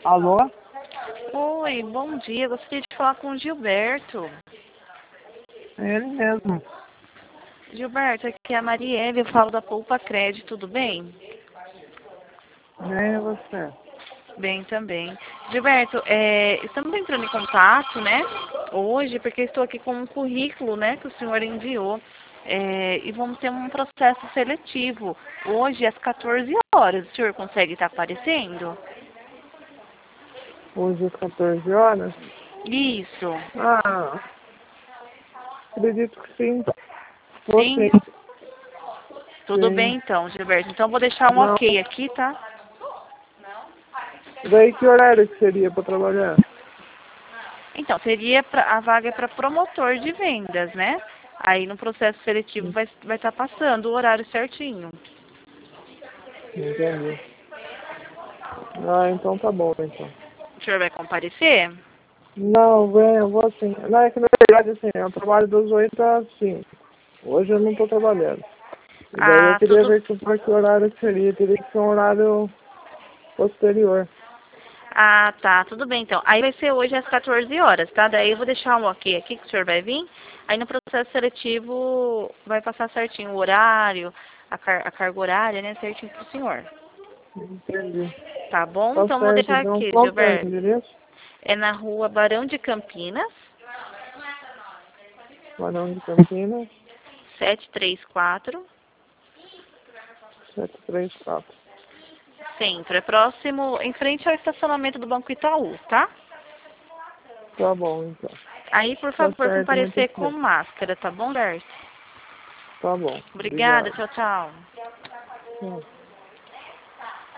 Alô? Oi, bom dia. Gostaria de falar com o Gilberto. É ele mesmo. Gilberto, aqui é a Marielle, eu falo da Poupa Crédito, tudo bem? Nem você. Bem também. Gilberto, estamos entrando em contato, né, hoje, porque estou aqui com um currículo, né, que o senhor enviou, e vamos ter um processo seletivo hoje às 14 horas. O senhor consegue estar aparecendo? Hoje às 14 horas? Isso. Ah, acredito que sim. Sim? Você. Tudo Sim. bem então, Gilberto. Então vou deixar um Não. ok aqui, tá? Daí que horário que seria para trabalhar? Então, a vaga é para promotor de vendas, né? Aí no processo seletivo vai estar passando o horário certinho. Entendi. Ah, então tá bom, então. O senhor vai comparecer? Não, vem, eu vou assim. Não, é que na verdade, assim, eu trabalho das 8 às 5. Hoje eu não estou trabalhando. E daí eu Ah, queria tudo. ver que horário que seria. Teria que ser um horário posterior. Ah, tá, tudo bem então. Aí vai ser hoje às 14 horas, tá? Daí eu vou deixar um ok aqui que o senhor vai vir. Aí no processo seletivo vai passar certinho o horário, a carga horária, né? Certinho pro senhor. Entendi. Tá bom? Tá Então vou certo, deixar então aqui, qual que é o Gilberto. endereço? É na rua Barão de Campinas, Barão de Campinas, 734. 734. Centro, é próximo, em frente ao estacionamento do Banco Itaú, tá? Tá bom, então. Aí, por Tá favor, certo, muito comparecer com bem. máscara, tá bom, Darcy? Tá bom, Obrigada, obrigado. tchau, tchau. Tchau.